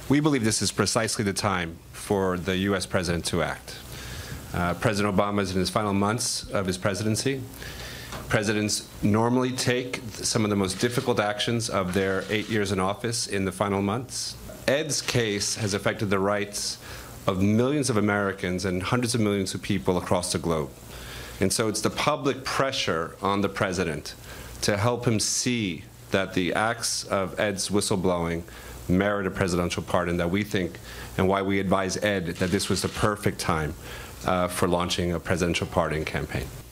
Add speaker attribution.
Speaker 1: We believe this is precisely the time for the U.S. president to act. President Obama is in his final months of his presidency. Presidents normally take some of the most difficult actions of their 8 years in office in the final months. Ed's case has affected the rights of millions of Americans and hundreds of millions of people across the globe. And so it's the public pressure on the president to help him see that the acts of Ed's whistleblowing merit a presidential pardon that we think, and why we advise Ed that this was the perfect time for launching a presidential pardon campaign.